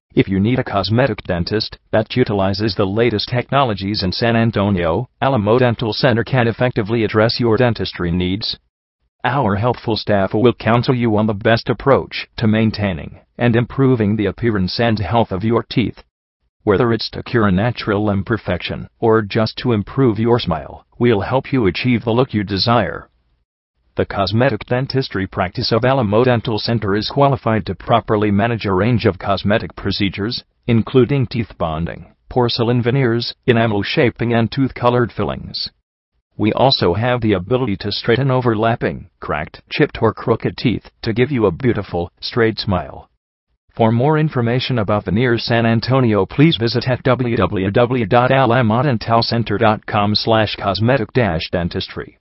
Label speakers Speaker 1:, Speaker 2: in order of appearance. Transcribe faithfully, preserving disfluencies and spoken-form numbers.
Speaker 1: If you need a cosmetic dentist that utilizes the latest technologies in San Antonio, Alamo Dental Center can effectively address your dentistry needs. Our helpful staff will counsel you on the best approach to maintaining and improving the appearance and health of your teeth. Whether it's to cure a natural imperfection or just to improve your smile, we'll help you achieve the look you desire. The cosmetic dentistry practice of Alamo Dental Center is qualified to properly manage a range of cosmetic procedures, including teeth bonding, porcelain veneers, enamel shaping, and tooth-colored fillings. We also have the ability to straighten overlapping, cracked, chipped, or crooked teeth to give you a beautiful, straight smile. For more information about Veneers San Antonio, please visit at w w w dot alamodentalcenter dot com slash cosmetic dash dentistry.